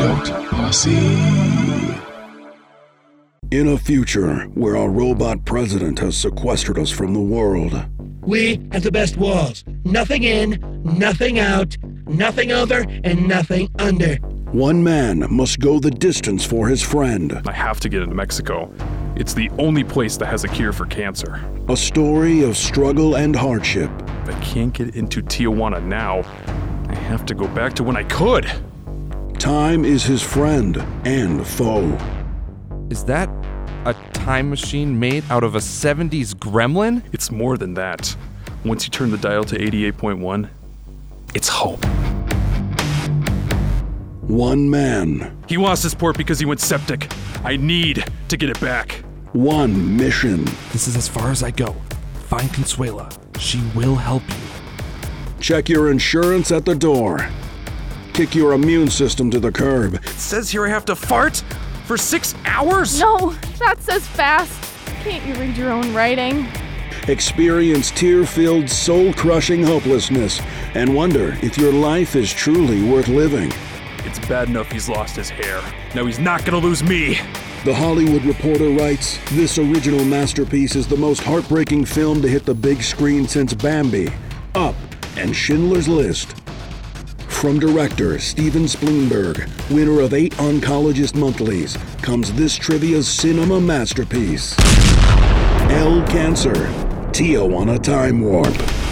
Cult Posse. In a future where our robot president has sequestered us from the world, we have the best walls. Nothing in, nothing out, nothing over, and nothing under. one man must go the distance for his friend. I have to get into Mexico. It's the only place that has a cure for cancer. A story of struggle and hardship. If I can't get into Tijuana now, I have to go back to when I could. Time is his friend and foe. Is that a time machine made out of a 70s gremlin? It's more than that. Once you turn the dial to 88.1, it's hope. One man. He lost his port because he went septic. I need to get it back. One mission. This is as far as I go. Find Consuela. She will help you. Check your insurance at the door. Kick your immune system to the curb. It says here I have to fart for 6 hours? No, that says fast. Can't you read your own writing? Experience tear-filled, soul-crushing hopelessness and wonder if your life is truly worth living. It's bad enough he's lost his hair. Now he's not gonna lose me. The Hollywood Reporter writes, this original masterpiece is the most heartbreaking film to hit the big screen since Bambi, Up, and Schindler's List. From director Steven Spielberg, winner of 8 Oncologist Monthlies, comes this trivia's cinema masterpiece. El Cancer, Tijuana Time Warp.